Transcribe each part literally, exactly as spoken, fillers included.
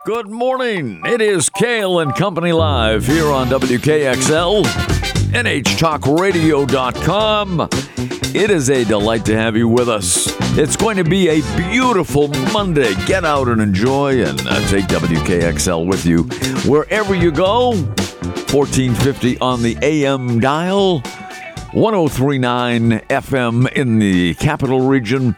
Good morning. It is Kale and Company Live here on W K X L, N H talk radio dot com. It is a delight to have you with us. It's going to be a beautiful Monday. Get out and enjoy and uh, take W K X L with you wherever you go. fourteen fifty on the A M dial, ten thirty-nine F M in the capital region,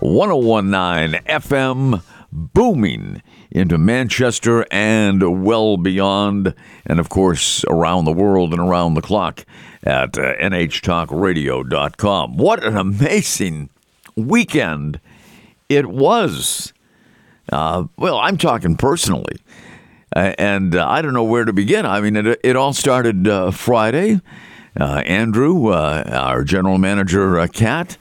ten nineteen F M booming into Manchester and well beyond, and of course around the world and around the clock at uh, N H talk radio dot com. What an amazing weekend it was. Uh, well, I'm talking personally, uh, and uh, I don't know where to begin. I mean, it, it all started uh, Friday. Uh, Andrew, uh, our general manager, uh, Kat,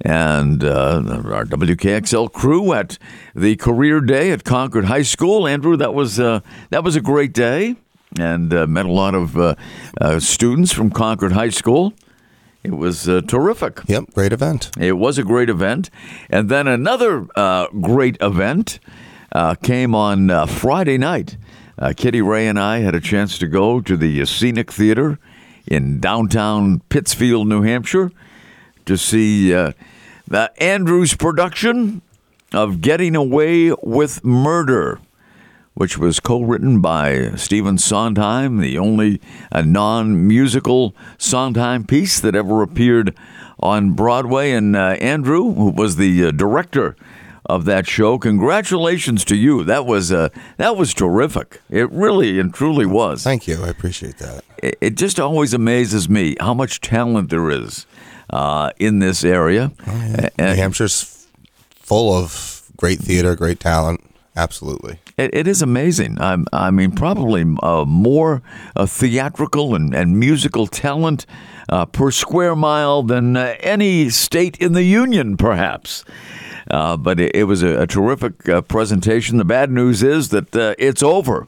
and uh, our W K X L crew at the career day at Concord High School. Andrew, that was uh, that was a great day, and uh, met a lot of uh, uh, students from Concord High School. It was uh, terrific. Yep, great event. It was a great event, and then another uh, great event uh, came on uh, Friday night. Uh, Kitty Ray and I had a chance to go to the Scenic Theater in downtown Pittsfield, New Hampshire, to see uh, the Andrews production of Getting Away with Murder, which was co-written by Stephen Sondheim, the only uh, non-musical Sondheim piece that ever appeared on Broadway. And uh, Andrew, who was the uh, director of that show, congratulations to you. That was uh, that was terrific. It really and truly was. Thank you. I appreciate that. It, it just always amazes me how much talent there is uh, in this area. Oh, yeah. And New Hampshire's full of great theater, great talent. Absolutely. It, it is amazing. I, I mean, probably uh, more uh, theatrical and, and musical talent uh, per square mile than uh, any state in the union, perhaps. Uh, but it, it was a, a terrific uh, presentation. The bad news is that uh, it's over,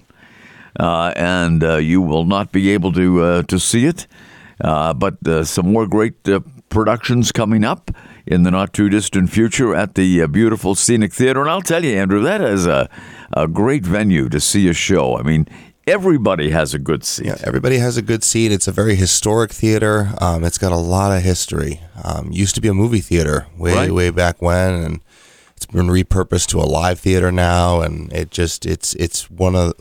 uh, and uh, you will not be able to uh, to see it. Uh, but uh, some more great uh, productions coming up in the not-too-distant future at the uh, beautiful Scenic Theater. And I'll tell you, Andrew, that is a, a great venue to see a show. I mean, everybody has a good seat. Yeah, everybody has a good seat. It's a very historic theater. Um, it's got a lot of history. Um, used to be a movie theater way, right. way back when, and it's been repurposed to a live theater now. And it just it's it's one of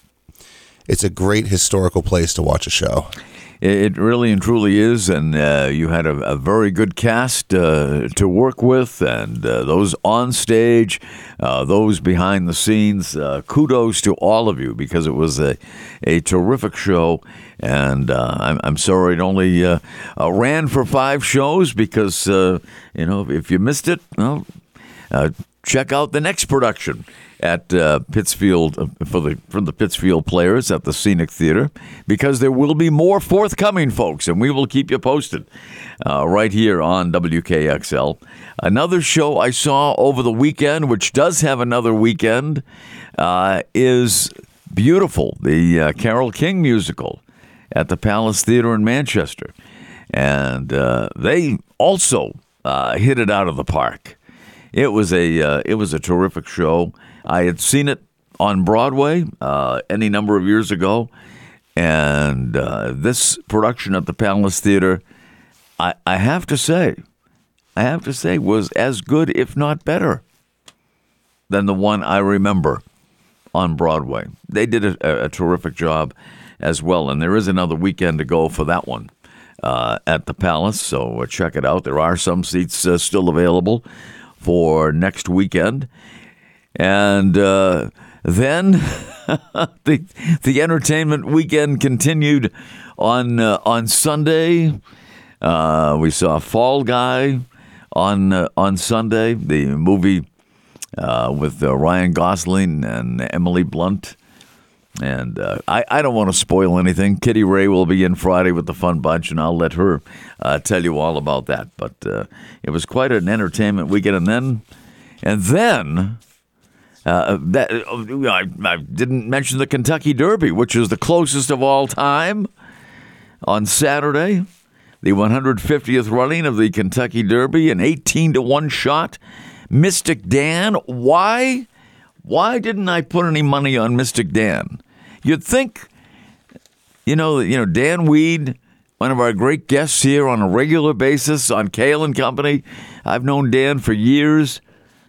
it's a great historical place to watch a show. It really and truly is, and uh, you had a, a very good cast uh, to work with, and uh, those on stage, uh, those behind the scenes. Uh, kudos to all of you, because it was a, a terrific show, and uh, I'm, I'm sorry it only uh, uh, ran for five shows, because, uh, you know, if you missed it, well, uh, check out the next production at uh, Pittsfield uh, for the for the Pittsfield Players at the Scenic Theater, because there will be more forthcoming, folks, and we will keep you posted uh, right here on W K X L. Another show I saw over the weekend, which does have another weekend, uh, is beautiful. The uh, Carole King musical at the Palace Theater in Manchester, and uh, they also uh, hit it out of the park. It was a uh, it was a terrific show. I had seen it on Broadway uh, any number of years ago, and uh, this production at the Palace Theater, I, I have to say, I have to say, was as good, if not better, than the one I remember on Broadway. They did a, a terrific job as well, and there is another weekend to go for that one uh, at the Palace, so uh, check it out. There are some seats uh, still available for next weekend. And uh, then the the entertainment weekend continued on uh, on Sunday. Uh, we saw Fall Guy on uh, on Sunday, the movie uh, with uh, Ryan Gosling and Emily Blunt. And uh, I, I don't want to spoil anything. Kitty Ray will be in Friday with the Fun Bunch, and I'll let her uh, tell you all about that. But uh, it was quite an entertainment weekend. And then, and then, uh, that I, I didn't mention the Kentucky Derby, which is the closest of all time. On Saturday, the one hundred fiftieth running of the Kentucky Derby, an eighteen to one shot. Mystic Dan, why? why didn't I put any money on Mystic Dan? You'd think, you know, you know Dan Weed, one of our great guests here on a regular basis on Kale and Company. I've known Dan for years.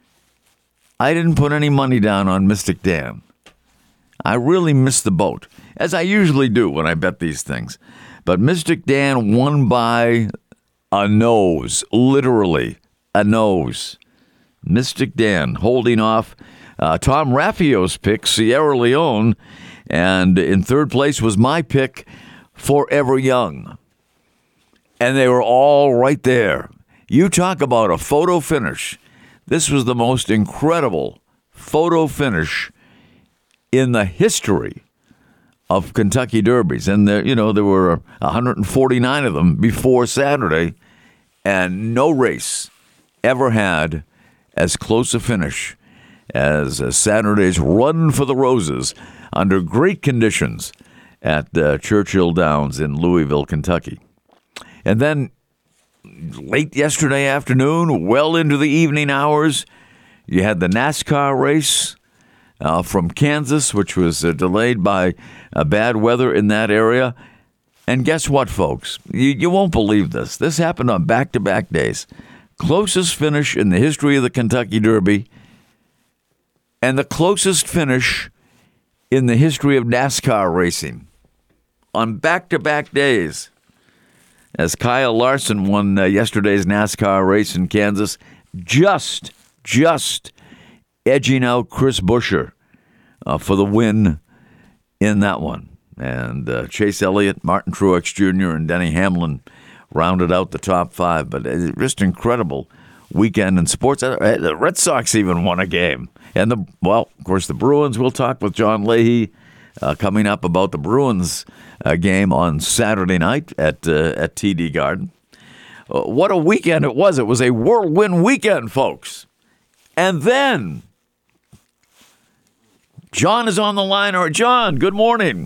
I didn't put any money down on Mystic Dan. I really missed the boat, as I usually do when I bet these things. But Mystic Dan won by a nose, literally a nose. Mystic Dan holding off uh, Tom Raffio's pick, Sierra Leone, and in third place was my pick, Forever Young. And they were all right there. You talk about a photo finish. This was the most incredible photo finish in the history of Kentucky Derbies. And there, you know, there were one hundred forty-nine of them before Saturday, and no race ever had as close a finish as uh, Saturday's Run for the Roses under great conditions at uh, Churchill Downs in Louisville, Kentucky. And then late yesterday afternoon, well into the evening hours, you had the NASCAR race uh, from Kansas, which was uh, delayed by uh, bad weather in that area. And guess what, folks? You, you won't believe this. This happened on back-to-back days. Closest finish in the history of the Kentucky Derby, and the closest finish in the history of NASCAR racing on back-to-back days. As Kyle Larson won uh, yesterday's NASCAR race in Kansas, just, just edging out Chris Buescher uh, for the win in that one. And uh, Chase Elliott, Martin Truex Junior, and Denny Hamlin rounded out the top five. But it's just incredible weekend in sports. The Red Sox even won a game. And, the well, of course, the Bruins. We'll talk with John Leahy uh, coming up about the Bruins uh, game on Saturday night at, uh, at T D Garden. Uh, what a weekend it was. It was a whirlwind weekend, folks. And then John is on the line. Or John, good morning.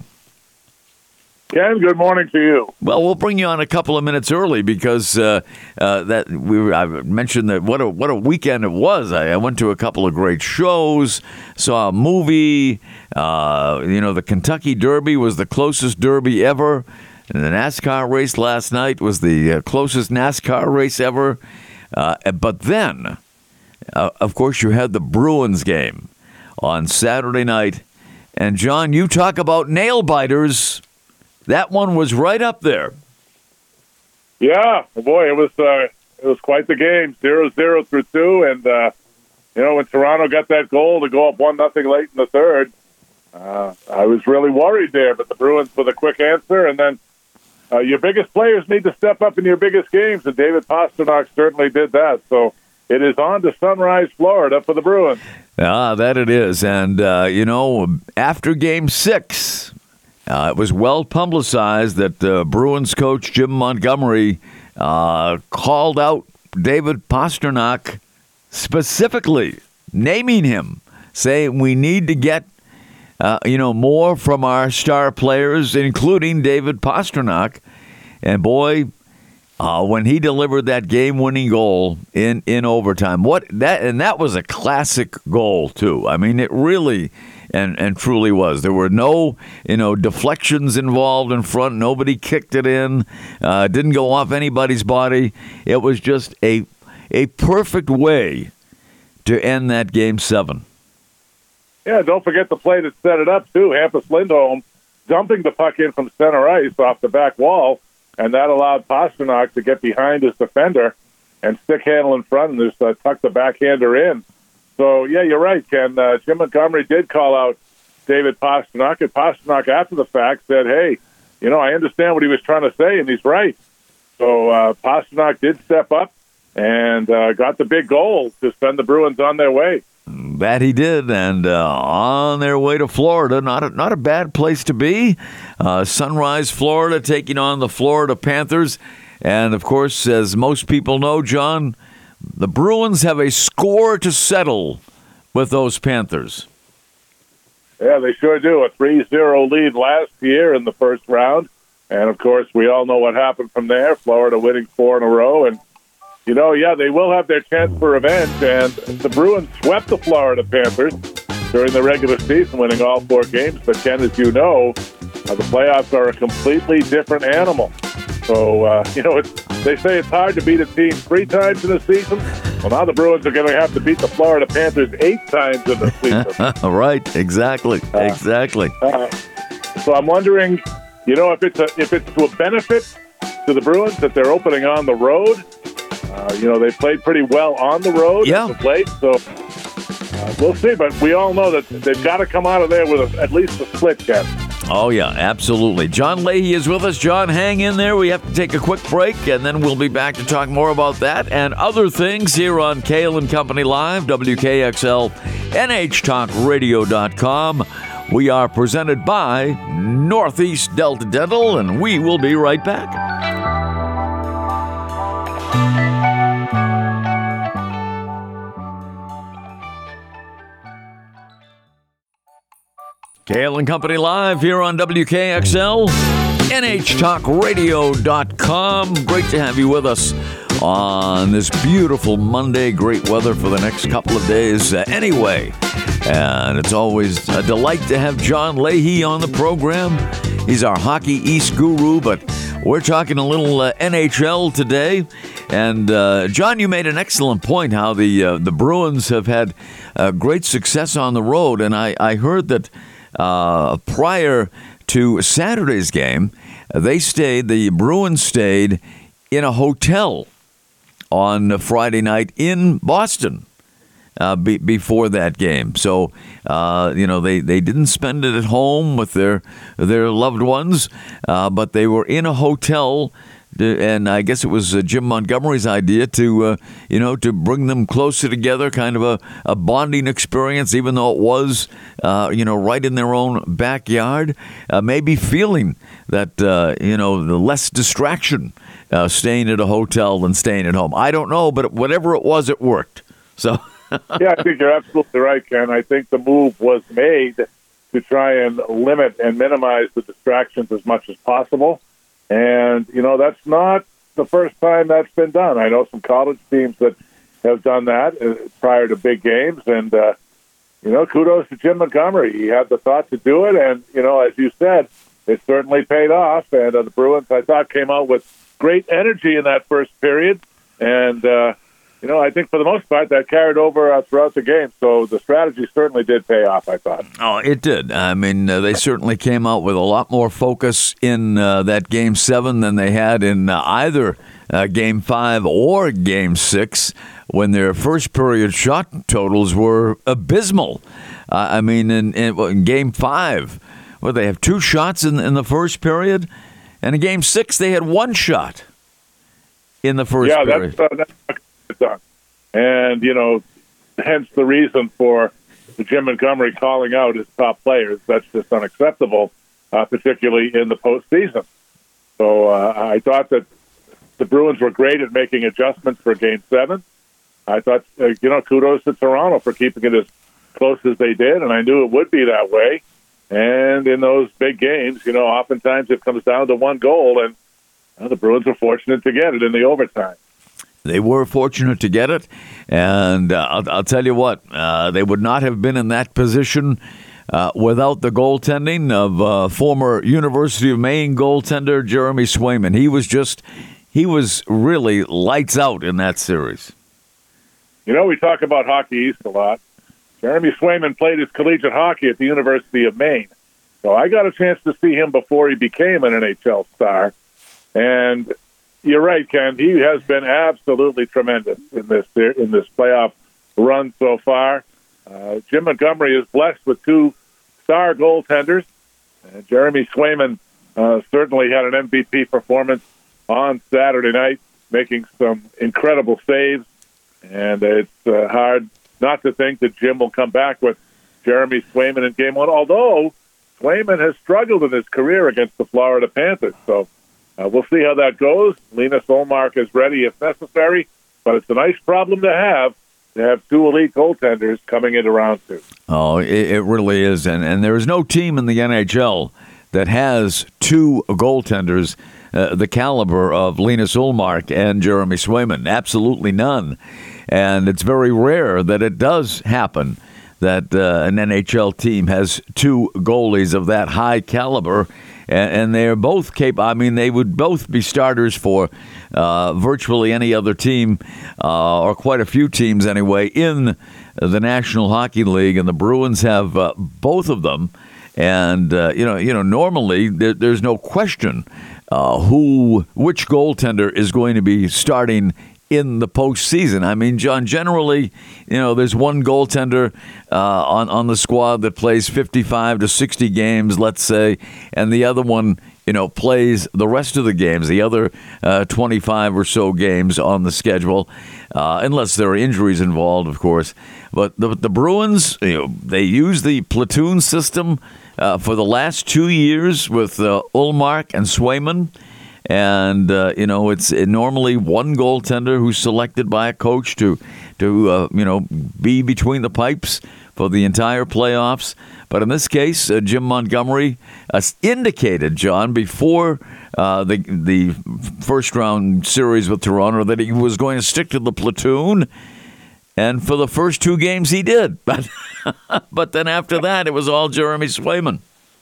Ken, good morning to you. Well, we'll bring you on a couple of minutes early because uh, uh, that we were, I mentioned that what a what a weekend it was. I, I went to a couple of great shows, saw a movie. Uh, you know, the Kentucky Derby was the closest Derby ever, and the NASCAR race last night was the uh, closest NASCAR race ever. Uh, but then, uh, of course, you had the Bruins game on Saturday night, and John, you talk about nail biters. That one was right up there. Yeah, boy, it was uh, it was quite the game, zero zero through two, and uh, you know when Toronto got that goal to go up one nothing late in the third, uh, I was really worried there. But the Bruins with a quick answer, and then uh, your biggest players need to step up in your biggest games, and David Pastrnak certainly did that. So it is on to Sunrise, Florida, for the Bruins. Ah, that it is, and uh, you know after Game Six. Uh, it was well publicized that uh, Bruins coach Jim Montgomery uh, called out David Pastrnak specifically, naming him, saying we need to get uh, you know more from our star players, including David Pastrnak. And boy, uh, when he delivered that game-winning goal in, in overtime, what that and that was a classic goal too. I mean, it really. And and truly was. There were no, you know, deflections involved in front. Nobody kicked it in. Uh, didn't go off anybody's body. It was just a a perfect way to end that game seven. Yeah, don't forget the play that set it up, too. Hampus Lindholm dumping the puck in from center ice off the back wall, and that allowed Pastrnak to get behind his defender and stick handle in front and just uh, tuck the backhander in. So, yeah, you're right, Ken. Uh, Jim Montgomery did call out David Pastrnak, and Pastrnak, after the fact, said, hey, you know, I understand what he was trying to say, and he's right. So uh, Pastrnak did step up and uh, got the big goal to send the Bruins on their way. That he did, and uh, on their way to Florida. Not a, not a bad place to be. Uh, Sunrise, Florida, taking on the Florida Panthers. And, of course, as most people know, John, the Bruins have a score to settle with those Panthers. Yeah, they sure do. A three zero lead last year in the first round. And, of course, we all know what happened from there. Florida winning four in a row. And, you know, yeah, they will have their chance for revenge. And the Bruins swept the Florida Panthers during the regular season, winning all four games. But, Ken, as you know, uh, the playoffs are a completely different animal. So, uh, you know, it's, they say it's hard to beat a team three times in a season. Well, now the Bruins are going to have to beat the Florida Panthers eight times in the season. Right, exactly, uh, exactly. Uh, so I'm wondering, you know, if it's a, if it's to a benefit to the Bruins that they're opening on the road. Uh, you know, they played pretty well on the road yeah. as of late, so uh, we'll see. But we all know that they've got to come out of there with a, at least a split, Ken. Oh, yeah, absolutely. John Leahy is with us. John, hang in there. We have to take a quick break, and then we'll be back to talk more about that and other things here on Kale and Company Live, W K X L, N H talk radio dot com. We are presented by Northeast Delta Dental, and we will be right back. Kale and Company Live here on W K X L, N H talk radio dot com. Great to have you with us on this beautiful Monday. Great weather for the next couple of days uh, anyway. And it's always a delight to have John Leahy on the program. He's our Hockey East guru, but we're talking a little uh, N H L today. And, uh, John, you made an excellent point how the uh, the Bruins have had uh, great success on the road. And I, I heard that Uh, prior to Saturday's game, they stayed, the Bruins stayed in a hotel on Friday night in Boston uh, be, before that game. So, uh, you know, they, they didn't spend it at home with their, their loved ones, uh, but they were in a hotel. And I guess it was uh, Jim Montgomery's idea to, uh, you know, to bring them closer together, kind of a, a bonding experience, even though it was, uh, you know, right in their own backyard. Uh, maybe feeling that, uh, you know, the less distraction uh, staying at a hotel than staying at home. I don't know, but whatever it was, it worked. So, yeah, I think you're absolutely right, Ken. I think the move was made to try and limit and minimize the distractions as much as possible. And, you know, that's not the first time that's been done. I know some college teams that have done that uh, prior to big games. And, uh, you know, kudos to Jim Montgomery. He had the thought to do it. And, you know, as you said, it certainly paid off. And uh, the Bruins, I thought, came out with great energy in that first period. And, uh, you know, I think for the most part that carried over uh, throughout the game. So the strategy certainly did pay off, I thought. Oh, it did. I mean, uh, they certainly came out with a lot more focus in uh, that Game seven than they had in uh, either uh, Game five or Game six when their first period shot totals were abysmal. Uh, I mean, in, in, in Game five, well, they have two shots in, in the first period, and in Game six they had one shot in the first yeah, period. Yeah, that's, uh, that's done. And, you know, hence the reason for Jim Montgomery calling out his top players. That's just unacceptable, uh, particularly in the postseason. So uh, I thought that the Bruins were great at making adjustments for Game seven. I thought, uh, you know, kudos to Toronto for keeping it as close as they did, and I knew it would be that way. And in those big games, you know, oftentimes it comes down to one goal, and well, the Bruins were fortunate to get it in the overtime. They were fortunate to get it, and uh, I'll, I'll tell you what, uh, they would not have been in that position uh, without the goaltending of uh, former University of Maine goaltender Jeremy Swayman. He was just, he was really lights out in that series. You know, we talk about Hockey East a lot. Jeremy Swayman played his collegiate hockey at the University of Maine, so I got a chance to see him before he became an N H L star, and you're right, Ken. He has been absolutely tremendous in this in this playoff run so far. Uh, Jim Montgomery is blessed with two star goaltenders. Uh, Jeremy Swayman uh, certainly had an M V P performance on Saturday night, making some incredible saves. And it's uh, hard not to think that Jim will come back with Jeremy Swayman in Game one, although Swayman has struggled in his career against the Florida Panthers. So Uh, we'll see how that goes. Linus Ullmark is ready if necessary, but it's a nice problem to have, to have two elite goaltenders coming into round two. Oh, it, it really is. And, and there is no team in the N H L that has two goaltenders uh, the caliber of Linus Ullmark and Jeremy Swayman. Absolutely none. And it's very rare that it does happen that uh, an N H L team has two goalies of that high caliber, and, and they're both capable. I mean, they would both be starters for uh, virtually any other team, uh, or quite a few teams anyway, in the National Hockey League, and the Bruins have uh, both of them. And uh, you know, you know, normally there, there's no question uh, who, which goaltender is going to be starting in the postseason. I mean, John, generally, you know, there's one goaltender uh, on on the squad that plays fifty-five to sixty games, let's say, and the other one, you know, plays the rest of the games, the other uh, twenty-five or so games on the schedule, uh, unless there are injuries involved, of course. But the, the Bruins, you know, they use the platoon system uh, for the last two years with uh, Ullmark and Swayman. And, uh, you know, it's normally one goaltender who's selected by a coach to, to uh, you know, be between the pipes for the entire playoffs. But in this case, uh, Jim Montgomery uh, indicated, John, before uh, the the first round series with Toronto that he was going to stick to the platoon. And for the first two games, he did. But but then after that, it was all Jeremy Swayman.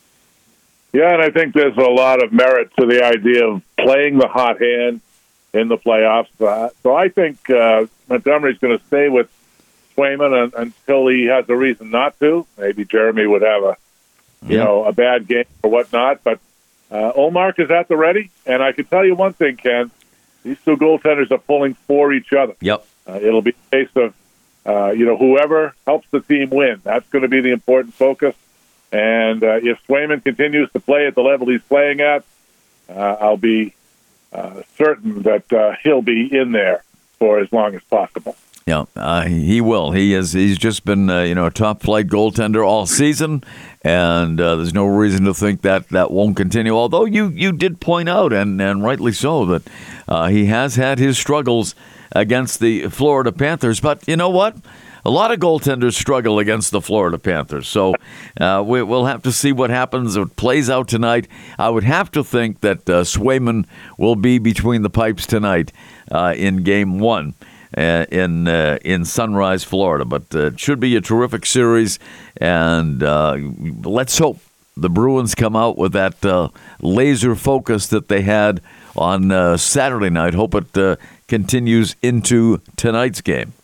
Yeah, and I think there's a lot of merit to the idea of playing the hot hand in the playoffs. Uh, so I think uh, Montgomery's going to stay with Swayman un- until he has a reason not to. Maybe Jeremy would have a, you Yeah. know, a bad game or whatnot. But uh, Ullmark is at the ready, and I can tell you one thing, Ken. These two goaltenders are pulling for each other. Yep. Uh, it'll be a case of, uh, you know, whoever helps the team win. That's going to be the important focus. And uh, if Swayman continues to play at the level he's playing at, uh, I'll be uh, certain that uh, he'll be in there for as long as possible. Yeah, uh, he will. He has. He's just been, uh, you know, a top-flight goaltender all season, and uh, there's no reason to think that that won't continue. Although you, you did point out, and, and rightly so, that uh, he has had his struggles against the Florida Panthers. But you know what? A lot of goaltenders struggle against the Florida Panthers. So uh, we, we'll have to see what happens. It plays out tonight. I would have to think that uh, Swayman will be between the pipes tonight uh, in Game One. Uh, in uh, in Sunrise, Florida. But uh, it should be a terrific series, and uh, let's hope the Bruins come out with that uh, laser focus that they had on uh, Saturday night. Hope it uh, continues into tonight's game.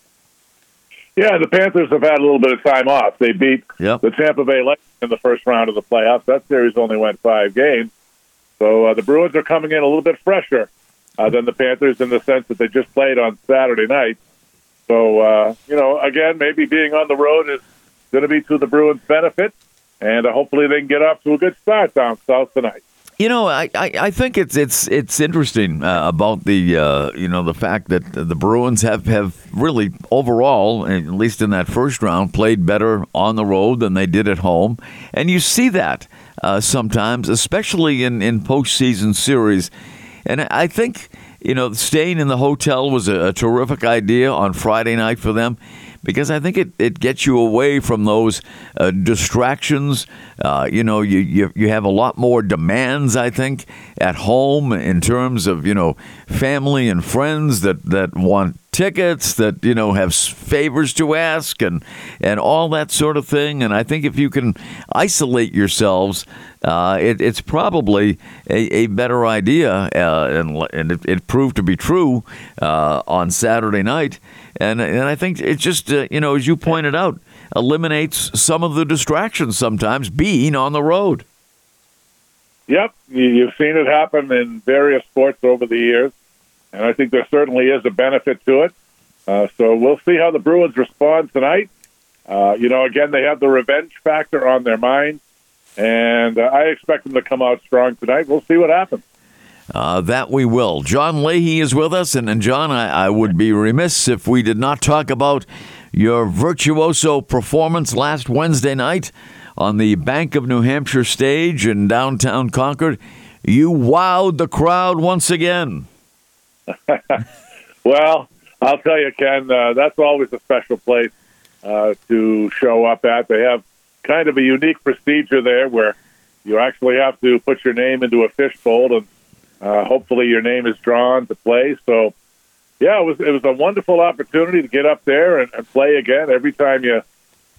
Yeah, the Panthers have had a little bit of time off. They beat Yep. the Tampa Bay Lightning in the first round of the playoffs. That series only went five games. So uh, the Bruins are coming in a little bit fresher Uh, than the Panthers in the sense that they just played on Saturday night. So, uh, you know, again, maybe being on the road is going to be to the Bruins' benefit, and uh, hopefully they can get off to a good start down south tonight. You know, I, I, I think it's it's it's interesting uh, about the uh, you know the fact that the Bruins have, have really overall, at least in that first round, played better on the road than they did at home, and you see that uh, sometimes, especially in in postseason series. And I think, you know, staying in the hotel was a, a terrific idea on Friday night for them, because I think it, it gets you away from those uh, distractions. Uh, you know, you, you you have a lot more demands, I think, at home in terms of, you know, family and friends that, that want tickets, that, you know, have favors to ask and, and all that sort of thing. And I think if you can isolate yourselves, uh, it, it's probably a, a better idea. Uh, and and it, it proved to be true uh, on Saturday night. And and I think it just, uh, you know, as you pointed out, eliminates some of the distractions sometimes being on the road. Yep, you- you've seen it happen in various sports over the years, and I think there certainly is a benefit to it. Uh, so we'll see how the Bruins respond tonight. Uh, you know, again, they have the revenge factor on their mind, and uh, I expect them to come out strong tonight. We'll see what happens. Uh, that we will. John Leahy is with us, and, and John, I, I would be remiss if we did not talk about your virtuoso performance last Wednesday night on the Bank of New Hampshire stage in downtown Concord. You wowed the crowd once again. Well, I'll tell you, Ken, uh, that's always a special place uh, to show up at. They have kind of a unique procedure there where you actually have to put your name into a fishbowl, and uh, hopefully your name is drawn to play. So, yeah, it was it was a wonderful opportunity to get up there and, and play again. Every time you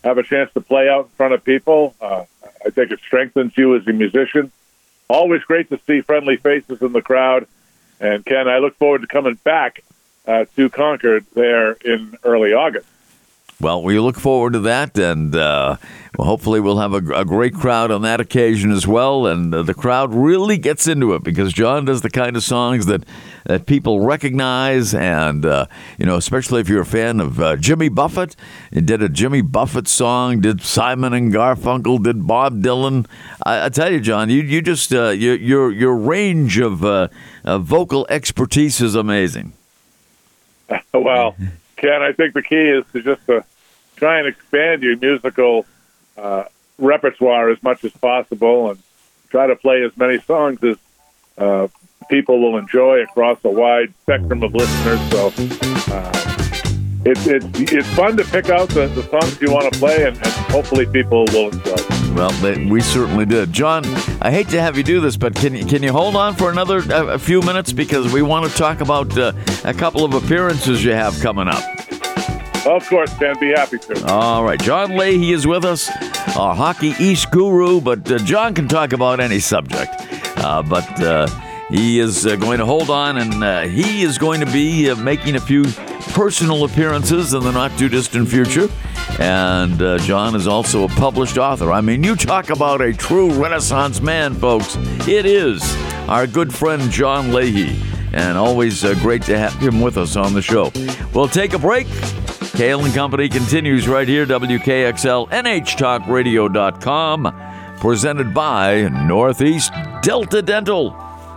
have a chance to play out in front of people. Uh, I think it strengthens you as a musician. Always great to see friendly faces in the crowd. And, Ken, I look forward to coming back uh, to Concord there in early August. Well, we look forward to that, and uh, well, hopefully we'll have a, a great crowd on that occasion as well, and uh, the crowd really gets into it because John does the kind of songs that, that people recognize, and, uh, you know, especially if you're a fan of uh, Jimmy Buffett. He did a Jimmy Buffett song, did Simon and Garfunkel, did Bob Dylan. I, I tell you, John, you, you just, uh, your, your, your range of uh, uh, vocal expertise is amazing. Well, Ken, I think the key is to just uh, try and expand your musical uh, repertoire as much as possible and try to play as many songs as uh, people will enjoy across a wide spectrum of listeners. So uh, it's it's it's fun to pick out the, the songs you want to play, and, and hopefully people will enjoy them. Well, they, we certainly did. John, I hate to have you do this, but can you, can you hold on for another uh, a few minutes because we want to talk about uh, a couple of appearances you have coming up. Of course, Ken, be happy to. All right. John Leahy is with us, our Hockey East guru, but uh, John can talk about any subject. Uh, but uh, he is uh, going to hold on, and uh, he is going to be uh, making a few personal appearances in the not-too-distant future. And uh, John is also a published author. I mean, you talk about a true Renaissance man, folks. It is our good friend John Leahy, and always uh, great to have him with us on the show. We'll take a break. Kale and Company continues right here, W K X L, N H talk radio dot com, presented by Northeast Delta Dental.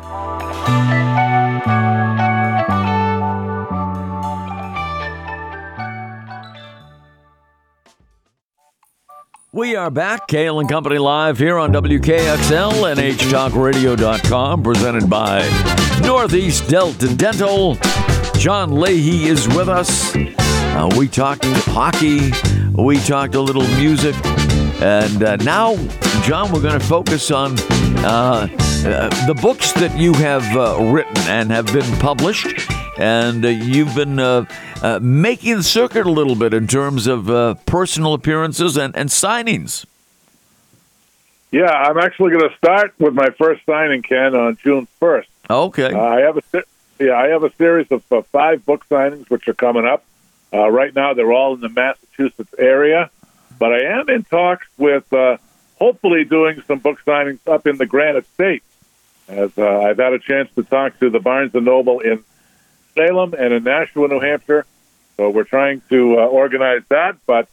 We are back, Kale and Company live here on W K X L, N H talk radio dot com, presented by Northeast Delta Dental. John Leahy is with us. Uh, we talked hockey, we talked a little music, and uh, now, John, we're going to focus on uh, uh, the books that you have uh, written and have been published, and uh, you've been uh, uh, making the circuit a little bit in terms of uh, personal appearances and, and signings. Yeah, I'm actually going to start with my first signing, Ken, on June first. Okay. Uh, I have a yeah, I have a series of uh, five book signings which are coming up. Uh, right now, they're all in the Massachusetts area, but I am in talks with uh, hopefully doing some book signings up in the Granite State, as uh, I've had a chance to talk to the Barnes and Noble in Salem and in Nashua, New Hampshire. So we're trying to uh, organize that, but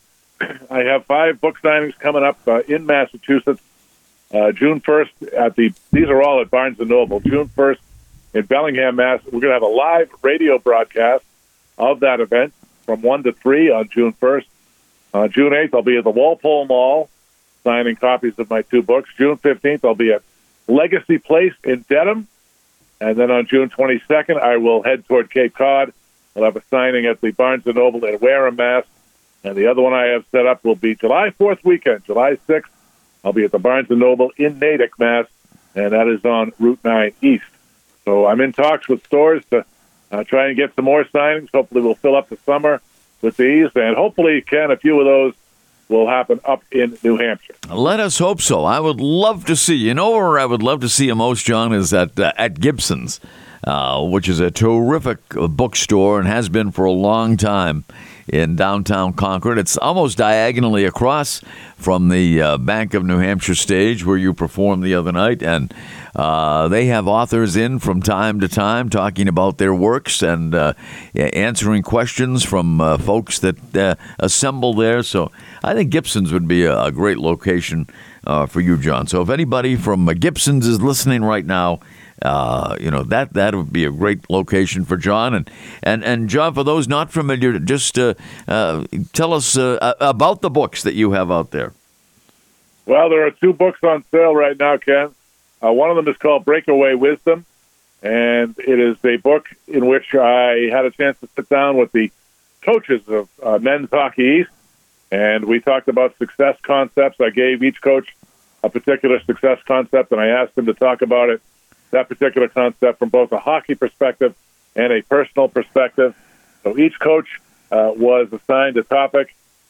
I have five book signings coming up uh, in Massachusetts. Uh, June first at the, these are all at Barnes and Noble. June first in Bellingham, Mass. We're going to have a live radio broadcast of that event from one to three on June first. On June eighth, I'll be at the Walpole Mall signing copies of my two books. June fifteenth, I'll be at Legacy Place in Dedham. And then on June twenty-second, I will head toward Cape Cod. I'll have a signing at the Barnes and Noble in Wareham, Mass. And the other one I have set up will be July fourth weekend, July sixth. I'll be at the Barnes and Noble in Natick, Mass. And that is on Route nine East. So I'm in talks with stores to Uh, try and get some more signings. Hopefully we'll fill up the summer with these, and hopefully, Ken, a few of those will happen up in New Hampshire. Let us hope so. I would love to see, you know where I would love to see you most, John, is at, uh, at Gibson's, uh, which is a terrific bookstore and has been for a long time in downtown Concord. It's almost diagonally across from the uh, Bank of New Hampshire stage where you performed the other night, and uh, they have authors in from time to time talking about their works and uh, answering questions from uh, folks that uh, assemble there. So I think Gibson's would be a, a great location uh, for you, John. So if anybody from uh, Gibson's is listening right now, Uh, you know, that that would be a great location for John. And, and, and John, for those not familiar, just uh, uh, tell us uh, about the books that you have out there. Well, there are two books on sale right now, Ken. Uh, one of them is called Breakaway Wisdom, and it is a book in which I had a chance to sit down with the coaches of uh, Men's Hockey East, and we talked about success concepts. I gave each coach a particular success concept, and I asked them to talk about it, that particular concept, from both a hockey perspective and a personal perspective. So each coach uh, was assigned a topic,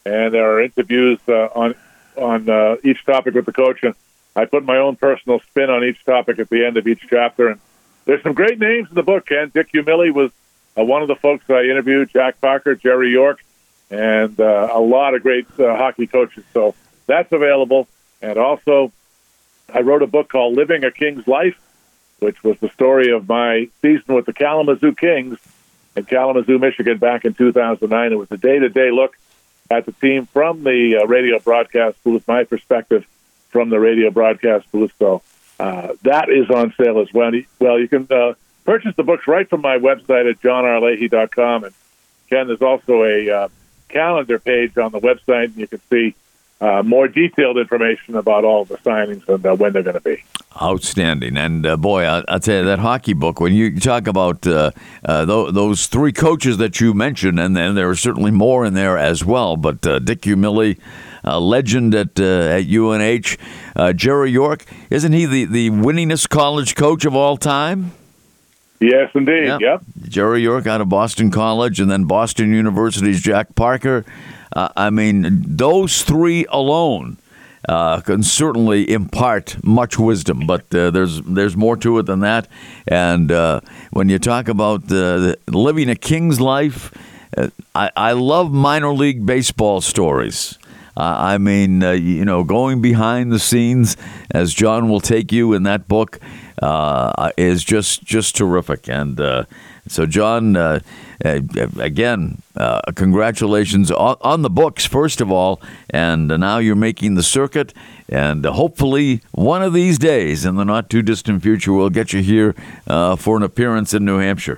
and there are interviews uh, on on uh, each topic with the coach, and I put my own personal spin on each topic at the end of each chapter. And there's some great names in the book, Ken. Dick Umile was uh, one of the folks I interviewed, Jack Parker, Jerry York, and uh, a lot of great uh, hockey coaches. So that's available. And also, I wrote a book called Living a King's Life, which was the story of my season with the Kalamazoo Kings in Kalamazoo, Michigan, back in two thousand nine. It was a day-to-day look at the team from the uh, radio broadcast booth, my perspective from the radio broadcast booth. So uh, that is on sale as well. Well, you can uh, purchase the books right from my website at john r leahy dot com. And, Ken, there's also a uh, calendar page on the website, and you can see Uh, more detailed information about all the signings and uh, when they're going to be. Outstanding. And, uh, boy, I, I'll tell you, that hockey book, when you talk about uh, uh, th- those three coaches that you mentioned, and then there are certainly more in there as well, but uh, Dick Umile, uh, legend at uh, at U N H, uh, Jerry York, isn't he the, the winningest college coach of all time? Yes, indeed. Yep. yep. Jerry York out of Boston College, and then Boston University's Jack Parker. Uh, I mean, those three alone uh, can certainly impart much wisdom, but uh, there's there's more to it than that. And uh, when you talk about uh, living a king's life, uh, I, I love minor league baseball stories. Uh, I mean, uh, you know, going behind the scenes, as John will take you in that book, uh, is just just terrific. And uh, so, John, uh, uh, again, uh, congratulations on, on the books, first of all, and uh, now you're making the circuit, and uh, hopefully one of these days in the not-too-distant future we'll get you here uh, for an appearance in New Hampshire.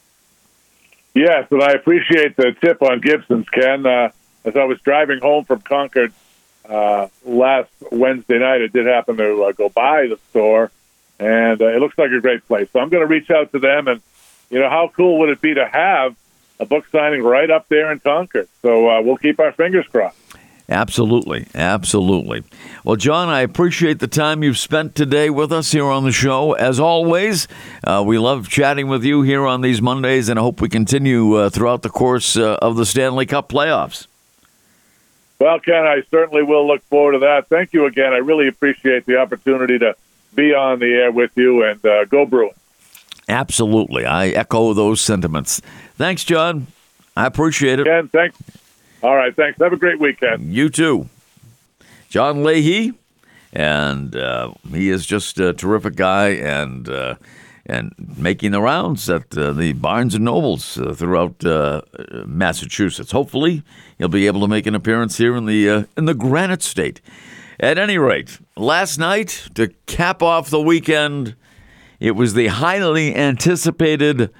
Yes, and I appreciate the tip on Gibson's, Ken. Uh, as I was driving home from Concord uh, last Wednesday night, I did happen to uh, go by the store, and uh, it looks like a great place. So I'm going to reach out to them, and you know, how cool would it be to have a book signing right up there in Concord? So uh, we'll keep our fingers crossed. Absolutely. Absolutely. Well, John, I appreciate the time you've spent today with us here on the show. As always, uh, we love chatting with you here on these Mondays, and I hope we continue uh, throughout the course uh, of the Stanley Cup playoffs. Well, Ken, I certainly will look forward to that. Thank you again. I really appreciate the opportunity to be on the air with you, and uh, go Bruins. Absolutely. I echo those sentiments. Thanks, John. I appreciate it. Ken, thanks. All right, thanks. Have a great weekend. You too. John Leahy, and uh, he is just a terrific guy, and uh, and making the rounds at uh, the Barnes and Nobles uh, throughout uh, Massachusetts. Hopefully, he'll be able to make an appearance here in the uh, in the Granite State. At any rate, last night, to cap off the weekend, it was the highly anticipated,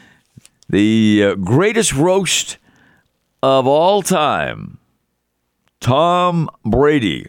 the uh, greatest roast of all time. Tom Brady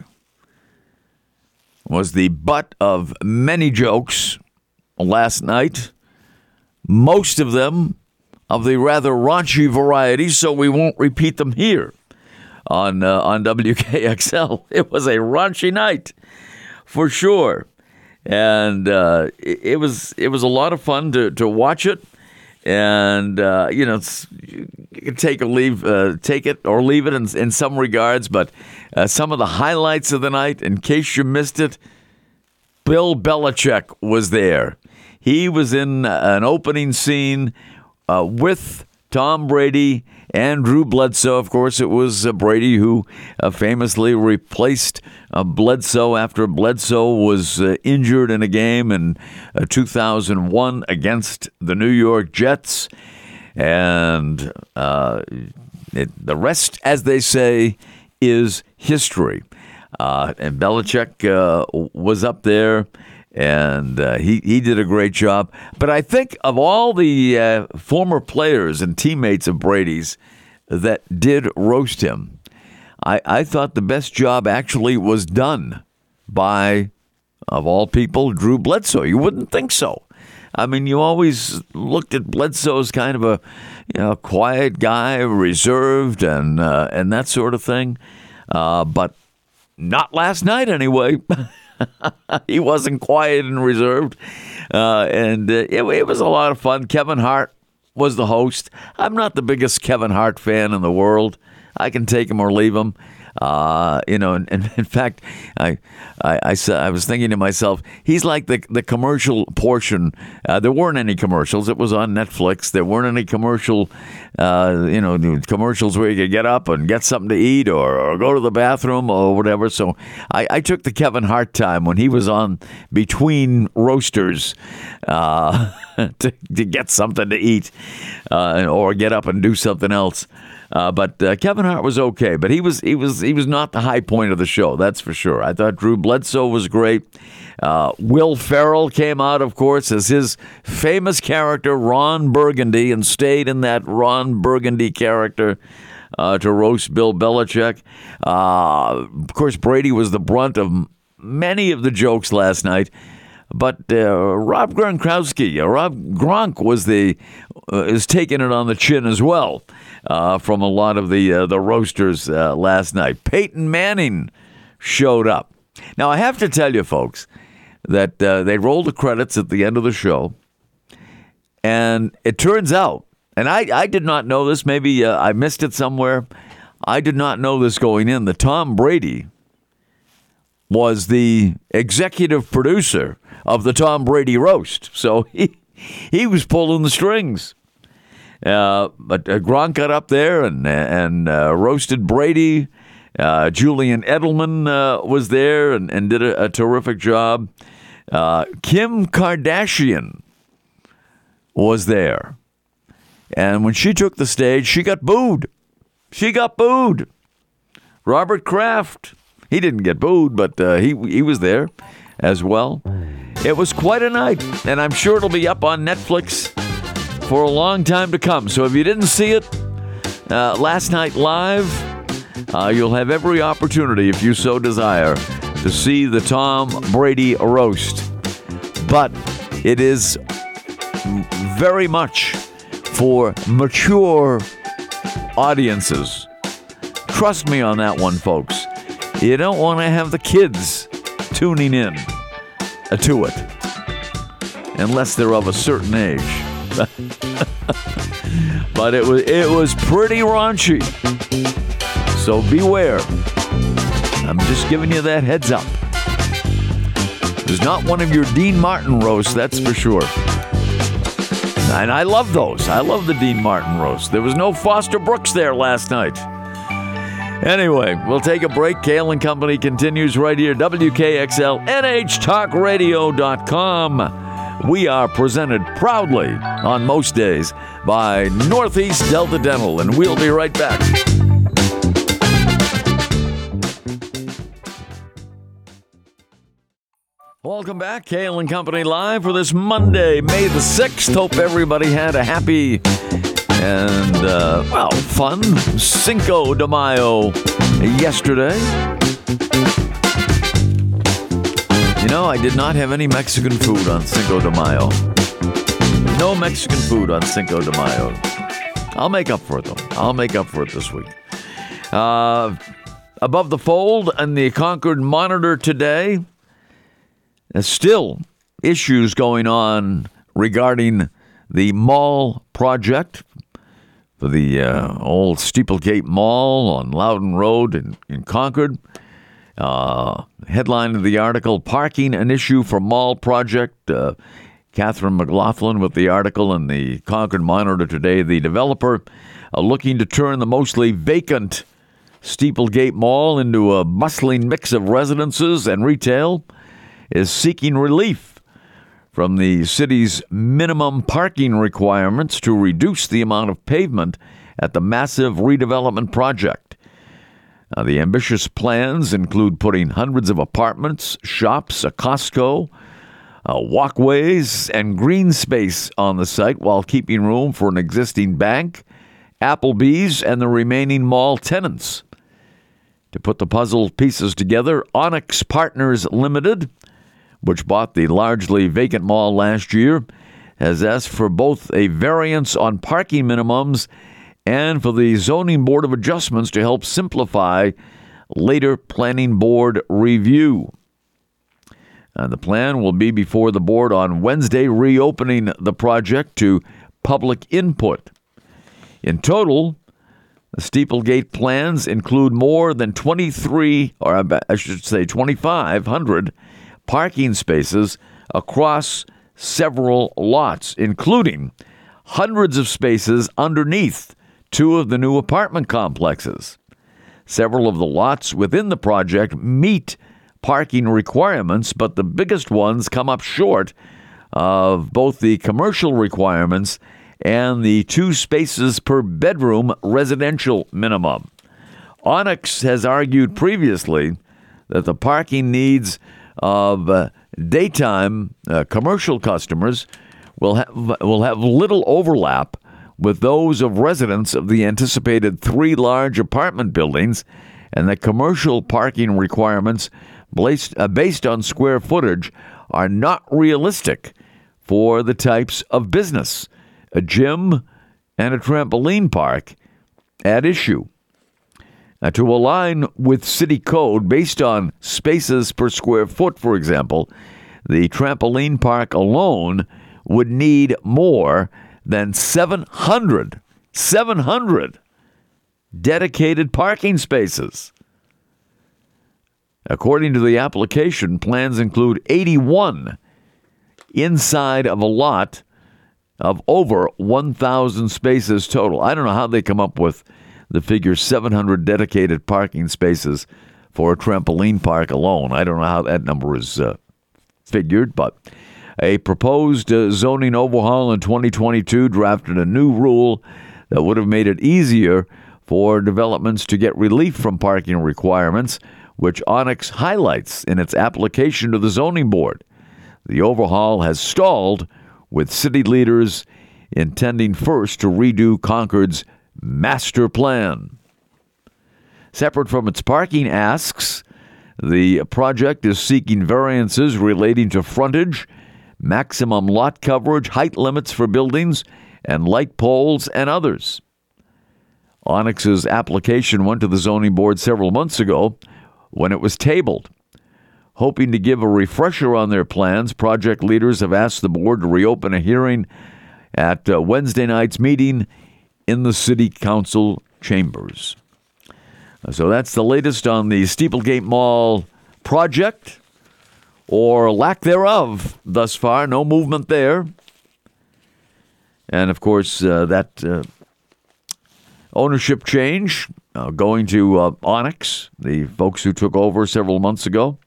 was the butt of many jokes last night, most of them of the rather raunchy variety, so we won't repeat them here on uh, on W K X L. It was a raunchy night, for sure. And uh, it, it was it was a lot of fun to, to watch it, and uh, you know, it's, you can take or leave, uh, take it or leave it in, in some regards. But uh, some of the highlights of the night, in case you missed it, Bill Belichick was there. He was in an opening scene uh, with Tom Brady and Drew Bledsoe. Of course, it was uh, Brady who uh, famously replaced uh, Bledsoe after Bledsoe was uh, injured in a game in uh, two thousand one against the New York Jets. And uh, it, the rest, as they say, is history. Uh, and Belichick uh, was up there, and uh, he, he did a great job. But I think of all the uh, former players and teammates of Brady's that did roast him, I, I thought the best job actually was done by, of all people, Drew Bledsoe. You wouldn't think so. I mean, you always looked at Bledsoe as kind of a, you know, quiet guy, reserved, and uh, and that sort of thing. Uh, but not last night, anyway. He wasn't quiet and reserved, uh, and uh, it, it was a lot of fun. Kevin Hart was the host. I'm not the biggest Kevin Hart fan in the world. I can take him or leave him. Uh, you know, and, and in fact, I, I, I, said, I was thinking to myself, he's like the the commercial portion. Uh, there weren't any commercials. It was on Netflix. There weren't any commercial, uh, you know, commercials where you could get up and get something to eat or, or go to the bathroom or whatever. So I, I took the Kevin Hart time when he was on between roasters uh, to, to get something to eat uh, or get up and do something else. Uh, but uh, Kevin Hart was okay, but he was he was he was not the high point of the show. That's for sure. I thought Drew Bledsoe was great. Uh, Will Ferrell came out, of course, as his famous character Ron Burgundy, and stayed in that Ron Burgundy character uh, to roast Bill Belichick. Uh, of course, Brady was the brunt of many of the jokes last night. But uh, Rob Gronkowski, uh, Rob Gronk was the uh, is taking it on the chin as well uh, from a lot of the uh, the roasters uh, last night. Peyton Manning showed up. Now I have to tell you, folks, that uh, they rolled the credits at the end of the show, and it turns out, and I, I did not know this. Maybe uh, I missed it somewhere. I did not know this going in. That Tom Brady was the executive producer of the Tom Brady roast. So he he was pulling the strings. Uh, but uh, Gronk got up there and and uh, roasted Brady. Uh, Julian Edelman uh, was there and, and did a, a terrific job. Uh, Kim Kardashian was there. And when she took the stage, she got booed. She got booed. Robert Kraft, he didn't get booed, but uh, he he was there as well. It was quite a night, and I'm sure it'll be up on Netflix for a long time to come. So if you didn't see it uh, last night live, uh, you'll have every opportunity, if you so desire, to see the Tom Brady roast. But it is very much for mature audiences. Trust me on that one, folks. You don't want to have the kids tuning in to it unless they're of a certain age. But it was it was pretty raunchy. So beware. I'm just giving you that heads up. It was not one of your Dean Martin roasts, that's for sure. And I love those. I love the Dean Martin roast. There was no Foster Brooks there last night. Anyway, we'll take a break. Kale and Company continues right here. W K X L, N H talk radio dot com. We are presented proudly on most days by Northeast Delta Dental, and we'll be right back. Welcome back. Kale and Company live for this Monday, May the sixth. Hope everybody had a happy and, uh, well, fun Cinco de Mayo yesterday. You know, I did not have any Mexican food on Cinco de Mayo. No Mexican food on Cinco de Mayo. I'll make up for it, though. I'll make up for it this week. Uh, above the fold and the Concord Monitor today, there's still issues going on regarding the mall project for the uh, old Steeplegate Mall on Loudon Road in, in Concord. Uh, headline of the article, Parking an Issue for Mall Project. Uh, Catherine McLaughlin with the article in the Concord Monitor today. The developer uh, looking to turn the mostly vacant Steeplegate Mall into a bustling mix of residences and retail is seeking relief from the city's minimum parking requirements to reduce the amount of pavement at the massive redevelopment project. Uh, the ambitious plans include putting hundreds of apartments, shops, a Costco, uh, walkways, and green space on the site while keeping room for an existing bank, Applebee's, and the remaining mall tenants. To put the puzzle pieces together, Onyx Partners Limited, which bought the largely vacant mall last year, has asked for both a variance on parking minimums and for the Zoning Board of Adjustments to help simplify later planning board review. Uh, the plan will be before the board on Wednesday, reopening the project to public input. In total, Steeplegate plans include more than twenty-three, or I should say twenty-five hundred parking spaces across several lots, including hundreds of spaces underneath two of the new apartment complexes. Several of the lots within the project meet parking requirements, but the biggest ones come up short of both the commercial requirements and the two spaces per bedroom residential minimum. Onyx has argued previously that the parking needs of uh, daytime uh, commercial customers will have, will have little overlap with those of residents of the anticipated three large apartment buildings, and that commercial parking requirements based, uh, based on square footage are not realistic for the types of business, a gym and a trampoline park at issue. Now, to align with city code based on spaces per square foot, for example, the trampoline park alone would need more than seven hundred, seven hundred dedicated parking spaces. According to the application, plans include eighty-one inside of a lot of over one thousand spaces total. I don't know how they come up with the figure seven hundred dedicated parking spaces for a trampoline park alone. I don't know how that number is uh, figured, but a proposed uh, zoning overhaul in twenty twenty-two drafted a new rule that would have made it easier for developments to get relief from parking requirements, which Onyx highlights in its application to the zoning board. The overhaul has stalled, with city leaders intending first to redo Concord's master plan. Separate from its parking asks, the project is seeking variances relating to frontage, maximum lot coverage, height limits for buildings, and light poles, and others. Onyx's application went to the zoning board several months ago when it was tabled. Hoping to give a refresher on their plans, project leaders have asked the board to reopen a hearing at uh, Wednesday night's meeting in the city council chambers. So that's the latest on the Steeplegate Mall project, or lack thereof thus far. No movement there. And, of course, uh, that uh, ownership change uh, going to uh, Onyx, the folks who took over several months ago,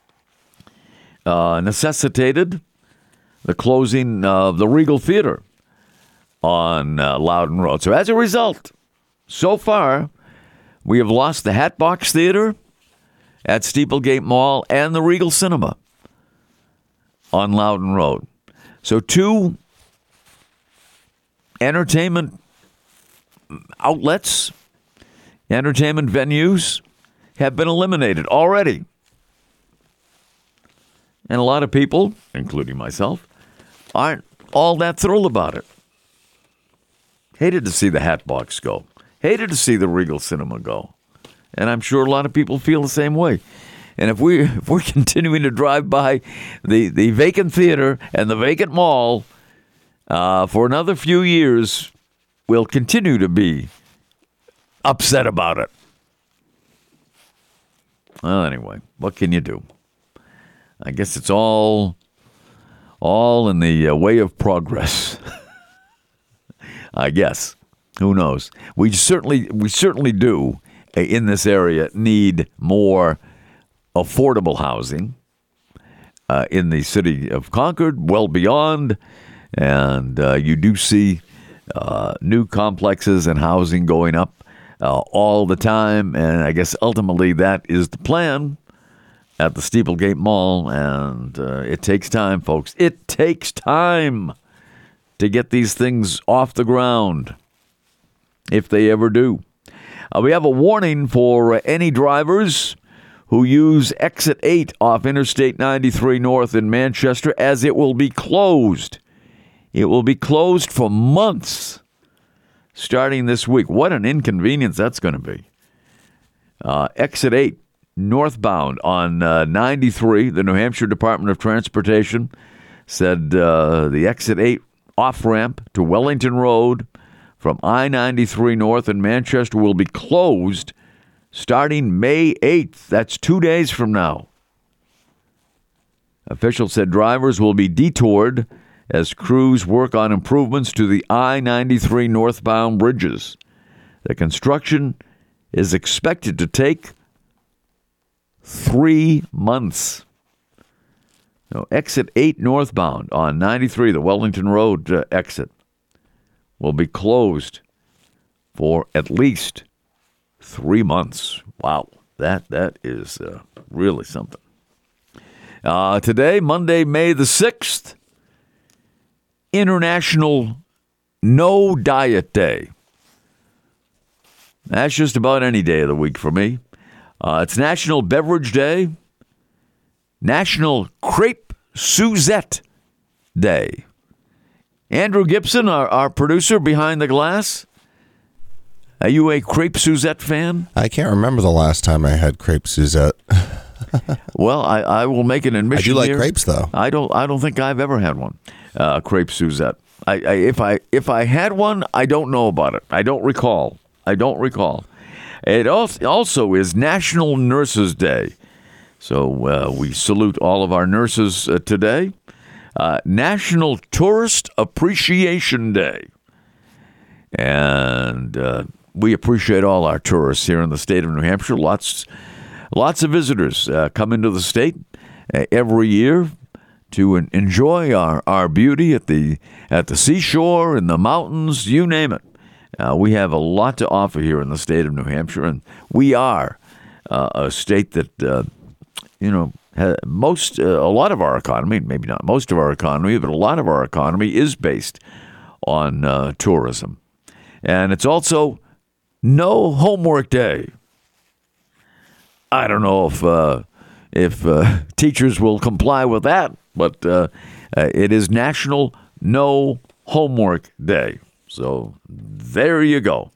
uh, necessitated the closing of the Regal Theater on uh, Loudon Road. So as a result, so far, we have lost the Hatbox Theater at Steeplegate Mall and the Regal Cinema on Loudon Road. So two entertainment outlets, entertainment venues have been eliminated already. And a lot of people, including myself, aren't all that thrilled about it. Hated to see the Hatbox go. Hated to see the Regal Cinema go. And I'm sure a lot of people feel the same way. And if, we, if we're continuing to drive by the, the vacant theater and the vacant mall uh, for another few years, we'll continue to be upset about it. Well, anyway, what can you do? I guess it's all all in the uh, way of progress. I guess. Who knows? We certainly we certainly do uh, in this area need more affordable housing uh, in the city of Concord, well beyond, and uh, you do see uh, new complexes and housing going up uh, all the time, and I guess ultimately that is the plan at the Steeplegate Mall, and uh, it takes time, folks. It takes time to get these things off the ground, if they ever do. Uh, we have a warning for uh, any drivers who use Exit eight off Interstate ninety-three North in Manchester, as it will be closed. It will be closed for months starting this week. What an inconvenience that's going to be. Uh, Exit eight northbound on uh, ninety-three, the New Hampshire Department of Transportation said uh, the Exit eight off-ramp to Wellington Road from I ninety-three North in Manchester will be closed starting May eighth. That's two days from now. Officials said drivers will be detoured as crews work on improvements to the I ninety-three northbound bridges. The construction is expected to take three months. Now, exit eight northbound on ninety-three, the Wellington Road uh, exit, will be closed for at least three months. Wow, that that is uh, really something. Uh, today, Monday, May the sixth, International No Diet Day. That's just about any day of the week for me. Uh, it's National Beverage Day, National Crepe Suzette Day. Andrew Gibson, our, our producer behind the glass, are you a Crepe Suzette fan? I can't remember the last time I had crepe Suzette. Well, I, I will make an admission. I do like here. crepes, though. I don't. I don't think I've ever had one. Uh, crepe Suzette. I, I if I if I had one, I don't know about it. I don't recall. I don't recall. It also is National Nurses Day, so uh, we salute all of our nurses uh, today. Uh, National Tourist Appreciation Day, and uh, we appreciate all our tourists here in the state of New Hampshire. Lots. Lots of visitors uh, come into the state uh, every year to en- enjoy our, our beauty at the at the seashore, in the mountains, you name it. Uh, we have a lot to offer here in the state of New Hampshire, and we are uh, a state that, uh, you know, ha- most, uh, a lot of our economy, maybe not most of our economy, but a lot of our economy is based on uh, tourism. And it's also No Homework Day. I don't know if uh, if uh, teachers will comply with that, but uh, uh, it is National No Homework Day. So there you go.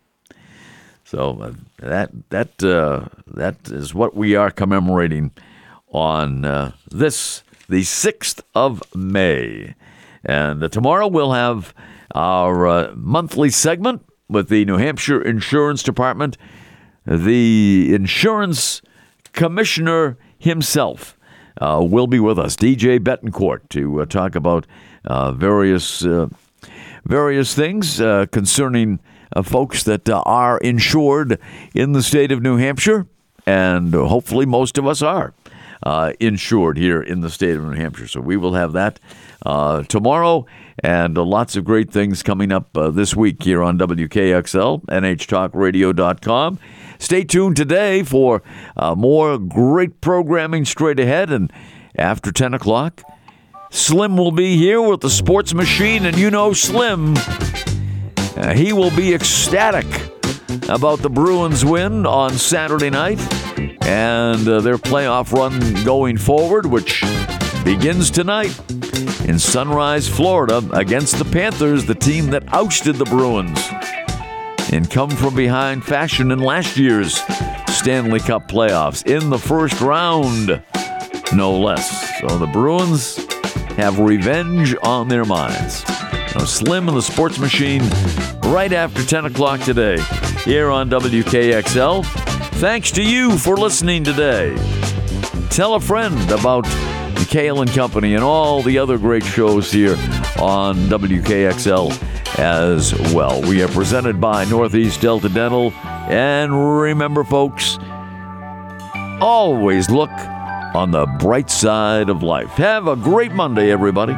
So uh, that that uh, that is what we are commemorating on uh, this the sixth of May, and uh, tomorrow we'll have our uh, monthly segment with the New Hampshire Insurance Department, the insurance commissioner himself uh, will be with us, D J Betancourt, to uh, talk about uh, various uh, various things uh, concerning uh, folks that uh, are insured in the state of New Hampshire, and hopefully most of us are uh, insured here in the state of New Hampshire. So we will have that uh, tomorrow, and uh, lots of great things coming up uh, this week here on W K X L, N H talk radio dot com. Stay tuned today for uh, more great programming straight ahead. And after ten o'clock, Slim will be here with the Sports Machine. And you know Slim, uh, he will be ecstatic about the Bruins win on Saturday night and uh, their playoff run going forward, which begins tonight in Sunrise, Florida, against the Panthers, the team that ousted the Bruins in come-from-behind fashion in last year's Stanley Cup playoffs in the first round, no less. So the Bruins have revenge on their minds. Now, Slim and the Sports Machine right after ten o'clock today here on W K X L. Thanks to you for listening today. Tell a friend about Kale and Company and all the other great shows here on W K X L as well. We are presented by Northeast Delta Dental. And remember, folks, always look on the bright side of life. Have a great Monday, everybody.